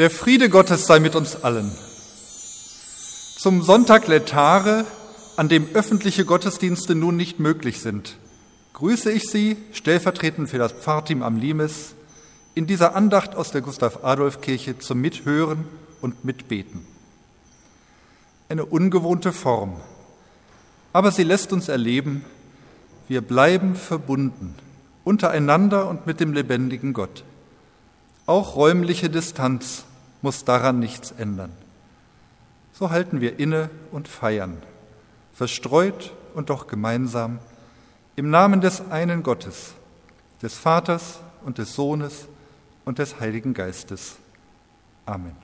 Der Friede Gottes sei mit uns allen. Zum Sonntag Laetare, an dem öffentliche Gottesdienste nun nicht möglich sind, grüße ich Sie, stellvertretend für das Pfarrteam am Limes, in dieser Andacht aus der Gustav-Adolf-Kirche zum Mithören und Mitbeten. Eine ungewohnte Form, aber sie lässt uns erleben, wir bleiben verbunden, untereinander und mit dem lebendigen Gott. Auch räumliche Distanz muss daran nichts ändern. So halten wir inne und feiern, verstreut und doch gemeinsam, im Namen des einen Gottes, des Vaters und des Sohnes und des Heiligen Geistes. Amen.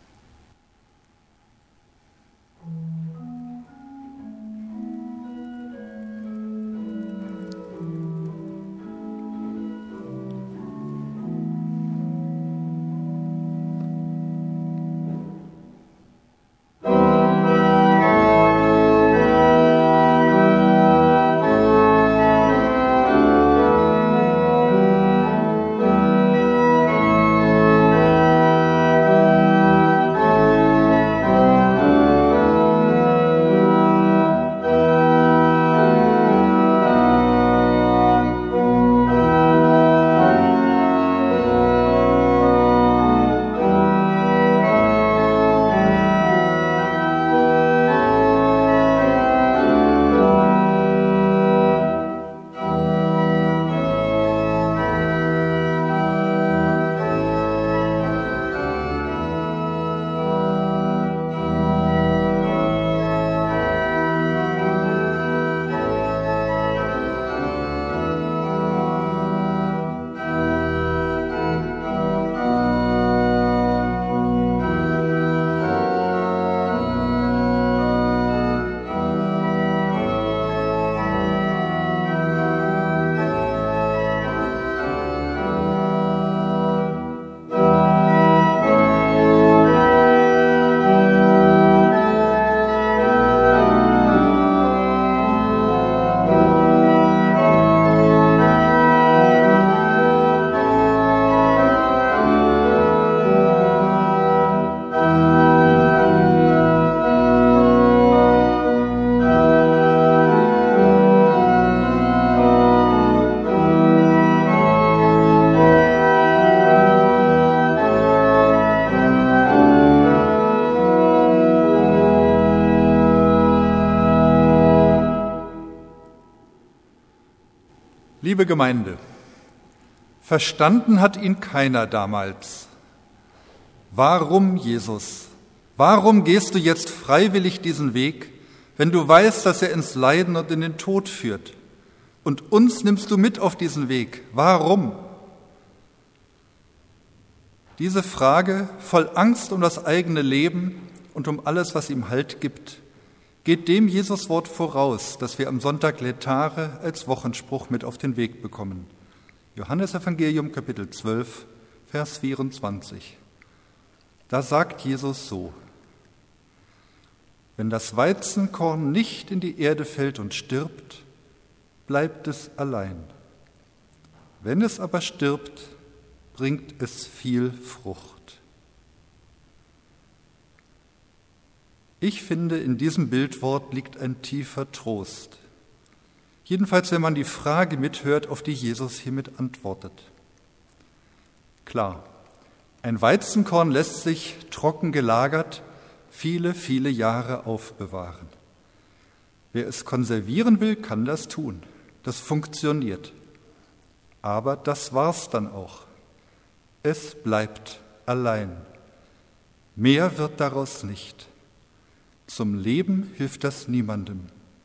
Liebe Gemeinde, verstanden hat ihn keiner damals. Warum, Jesus? Warum gehst du jetzt freiwillig diesen Weg, wenn du weißt, dass er ins Leiden und in den Tod führt? Und uns nimmst du mit auf diesen Weg. Warum? Diese Frage, voll Angst um das eigene Leben und um alles, was ihm Halt gibt, geht dem Jesuswort voraus, das wir am Sonntag Laetare als Wochenspruch mit auf den Weg bekommen. Johannesevangelium, Kapitel 12, Vers 24. Da sagt Jesus so: Wenn das Weizenkorn nicht in die Erde fällt und stirbt, bleibt es allein. Wenn es aber stirbt, bringt es viel Frucht. Ich finde, in diesem Bildwort liegt ein tiefer Trost. Jedenfalls, wenn man die Frage mithört, auf die Jesus hiermit antwortet. Klar, ein Weizenkorn lässt sich trocken gelagert viele, viele Jahre aufbewahren. Wer es konservieren will, kann das tun. Das funktioniert. Aber das war's dann auch. Es bleibt allein. Mehr wird daraus nicht. Zum Leben hilft das niemandem.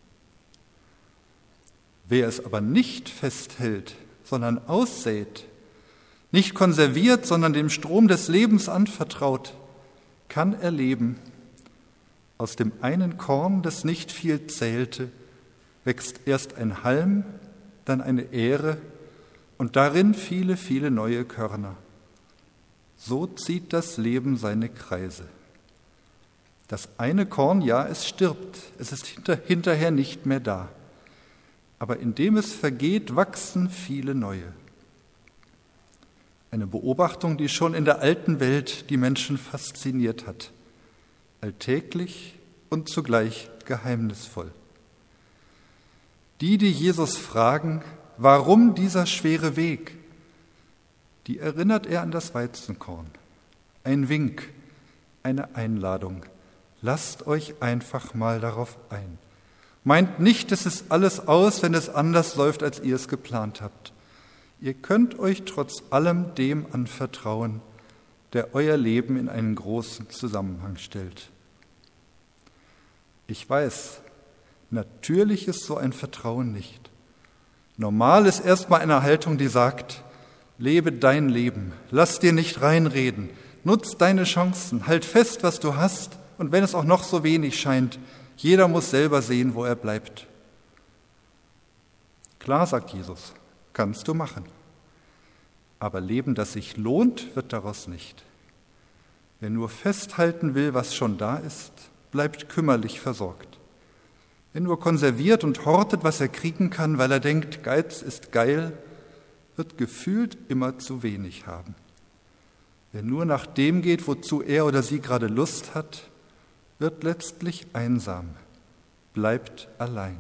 Wer es aber nicht festhält, sondern aussät, nicht konserviert, sondern dem Strom des Lebens anvertraut, kann erleben, aus dem einen Korn, das nicht viel zählte, wächst erst ein Halm, dann eine Ähre und darin viele, viele neue Körner. So zieht das Leben seine Kreise. Das eine Korn, ja, es stirbt, es ist hinterher nicht mehr da. Aber indem es vergeht, wachsen viele neue. Eine Beobachtung, die schon in der alten Welt die Menschen fasziniert hat. Alltäglich und zugleich geheimnisvoll. Die Jesus fragen, warum dieser schwere Weg, die erinnert er an das Weizenkorn. Ein Wink, eine Einladung. Lasst euch einfach mal darauf ein. Meint nicht, es ist alles aus, wenn es anders läuft, als ihr es geplant habt. Ihr könnt euch trotz allem dem anvertrauen, der euer Leben in einen großen Zusammenhang stellt. Ich weiß, natürlich ist so ein Vertrauen nicht. Normal ist erstmal eine Haltung, die sagt, lebe dein Leben, lass dir nicht reinreden, nutz deine Chancen, halt fest, was du hast, und wenn es auch noch so wenig scheint, jeder muss selber sehen, wo er bleibt. Klar, sagt Jesus, kannst du machen. Aber Leben, das sich lohnt, wird daraus nicht. Wer nur festhalten will, was schon da ist, bleibt kümmerlich versorgt. Wer nur konserviert und hortet, was er kriegen kann, weil er denkt, Geiz ist geil, wird gefühlt immer zu wenig haben. Wer nur nach dem geht, wozu er oder sie gerade Lust hat, wird letztlich einsam, bleibt allein.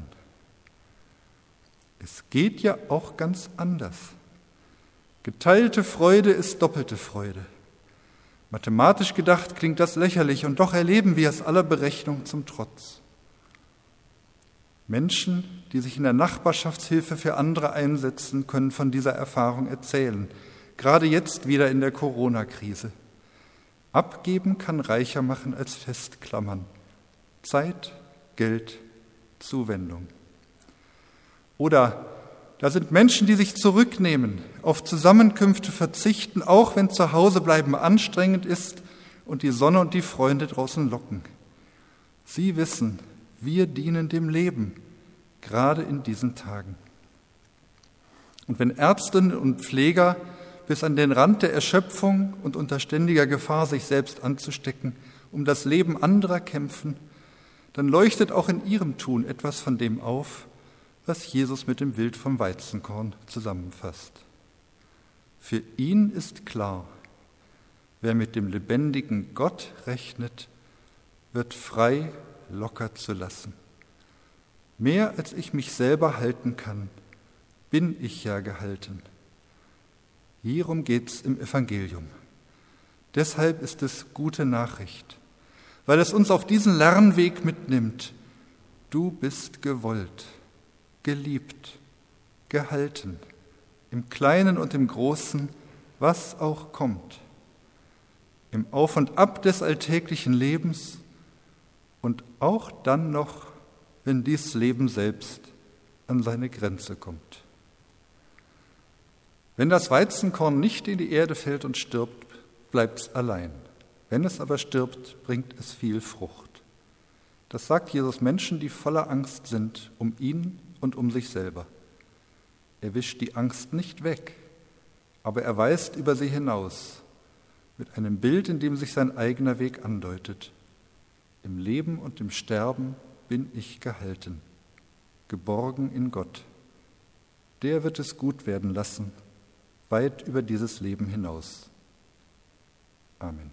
Es geht ja auch ganz anders. Geteilte Freude ist doppelte Freude. Mathematisch gedacht klingt das lächerlich, und doch erleben wir es aller Berechnung zum Trotz. Menschen, die sich in der Nachbarschaftshilfe für andere einsetzen, können von dieser Erfahrung erzählen, gerade jetzt wieder in der Corona-Krise. Abgeben kann reicher machen als festklammern. Zeit, Geld, Zuwendung. Oder da sind Menschen, die sich zurücknehmen, auf Zusammenkünfte verzichten, auch wenn zu Hause bleiben anstrengend ist und die Sonne und die Freunde draußen locken. Sie wissen, wir dienen dem Leben, gerade in diesen Tagen. Und wenn Ärztinnen und Pfleger bis an den Rand der Erschöpfung und unter ständiger Gefahr, sich selbst anzustecken, um das Leben anderer kämpfen, dann leuchtet auch in ihrem Tun etwas von dem auf, was Jesus mit dem Bild vom Weizenkorn zusammenfasst. Für ihn ist klar, wer mit dem lebendigen Gott rechnet, wird frei, locker zu lassen. Mehr als ich mich selber halten kann, bin ich ja gehalten. Hierum geht's im Evangelium. Deshalb ist es gute Nachricht, weil es uns auf diesen Lernweg mitnimmt. Du bist gewollt, geliebt, gehalten, im Kleinen und im Großen, was auch kommt, im Auf und Ab des alltäglichen Lebens und auch dann noch, wenn dies Leben selbst an seine Grenze kommt. Wenn das Weizenkorn nicht in die Erde fällt und stirbt, bleibt es allein. Wenn es aber stirbt, bringt es viel Frucht. Das sagt Jesus Menschen, die voller Angst sind um ihn und um sich selber. Er wischt die Angst nicht weg, aber er weist über sie hinaus, mit einem Bild, in dem sich sein eigener Weg andeutet. Im Leben und im Sterben bin ich gehalten, geborgen in Gott. Der wird es gut werden lassen, weit über dieses Leben hinaus. Amen.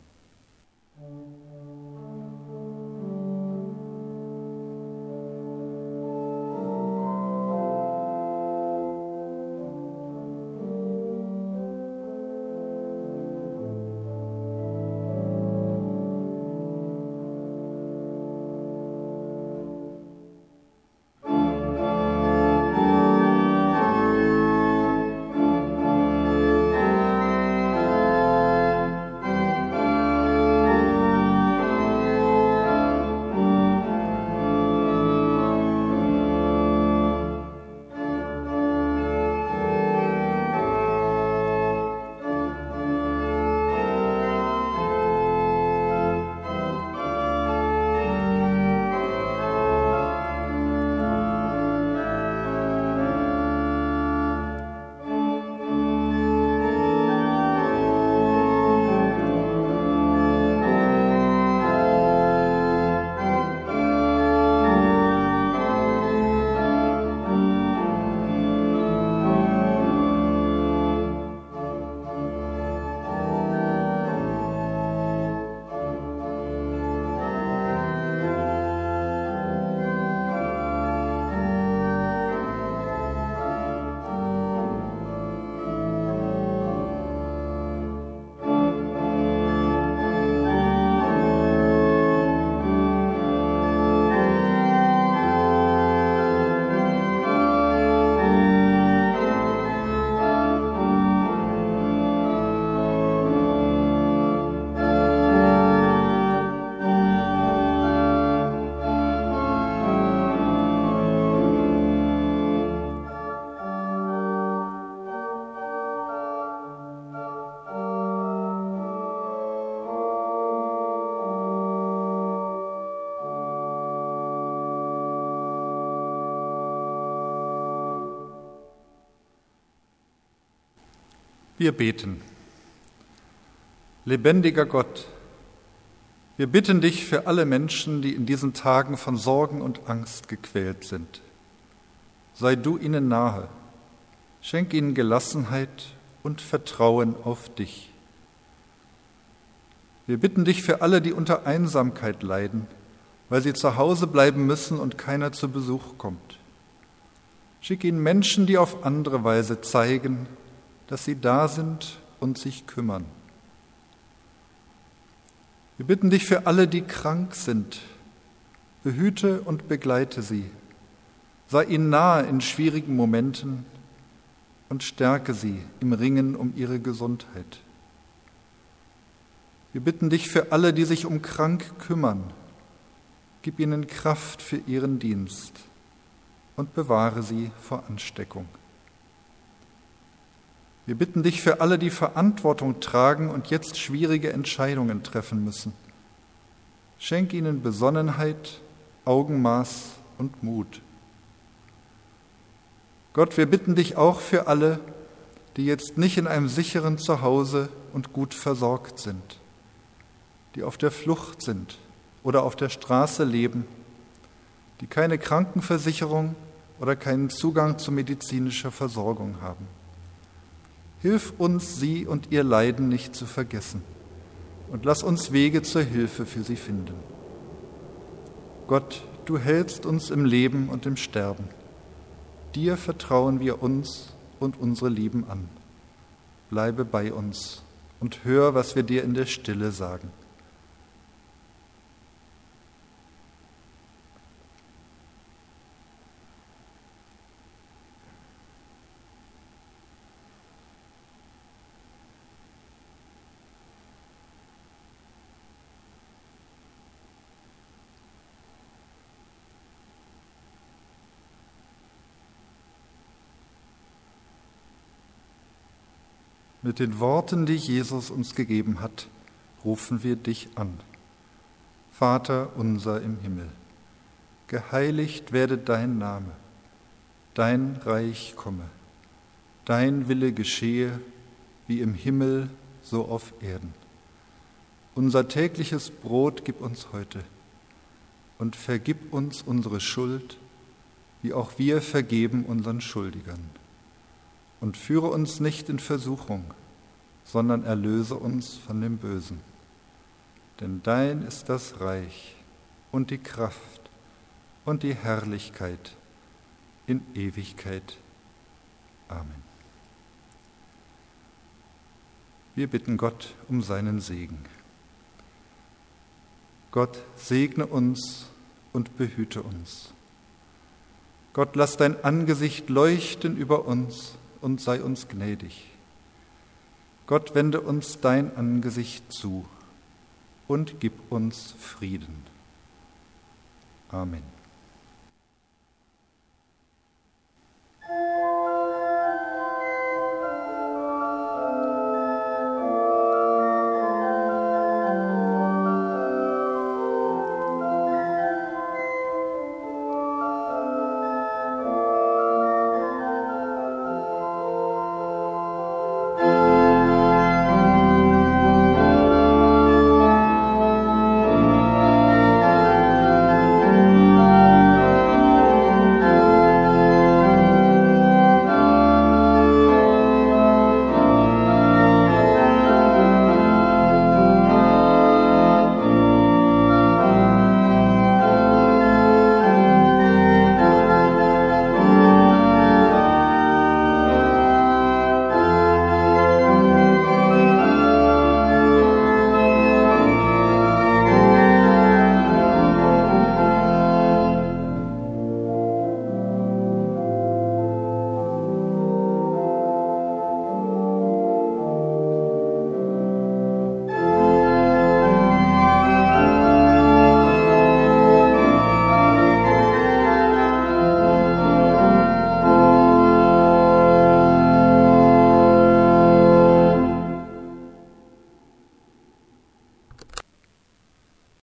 Wir beten. Lebendiger Gott, wir bitten dich für alle Menschen, die in diesen Tagen von Sorgen und Angst gequält sind. Sei du ihnen nahe, schenk ihnen Gelassenheit und Vertrauen auf dich. Wir bitten dich für alle, die unter Einsamkeit leiden, weil sie zu Hause bleiben müssen und keiner zu Besuch kommt. Schick ihnen Menschen, die auf andere Weise zeigen, dass sie da sind und sich kümmern. Wir bitten dich für alle, die krank sind. Behüte und begleite sie. Sei ihnen nahe in schwierigen Momenten und stärke sie im Ringen um ihre Gesundheit. Wir bitten dich für alle, die sich um krank kümmern. Gib ihnen Kraft für ihren Dienst und bewahre sie vor Ansteckung. Wir bitten dich für alle, die Verantwortung tragen und jetzt schwierige Entscheidungen treffen müssen. Schenk ihnen Besonnenheit, Augenmaß und Mut. Gott, wir bitten dich auch für alle, die jetzt nicht in einem sicheren Zuhause und gut versorgt sind, die auf der Flucht sind oder auf der Straße leben, die keine Krankenversicherung oder keinen Zugang zu medizinischer Versorgung haben. Hilf uns, sie und ihr Leiden nicht zu vergessen und lass uns Wege zur Hilfe für sie finden. Gott, du hältst uns im Leben und im Sterben. Dir vertrauen wir uns und unsere Lieben an. Bleibe bei uns und hör, was wir dir in der Stille sagen. Mit den Worten, die Jesus uns gegeben hat, rufen wir dich an. Vater unser im Himmel, geheiligt werde dein Name, dein Reich komme, dein Wille geschehe, wie im Himmel, so auf Erden. Unser tägliches Brot gib uns heute und vergib uns unsere Schuld, wie auch wir vergeben unseren Schuldigern. Und führe uns nicht in Versuchung, sondern erlöse uns von dem Bösen. Denn dein ist das Reich und die Kraft und die Herrlichkeit in Ewigkeit. Amen. Wir bitten Gott um seinen Segen. Gott segne uns und behüte uns. Gott, lass dein Angesicht leuchten über uns und sei uns gnädig. Gott, wende uns dein Angesicht zu und gib uns Frieden. Amen.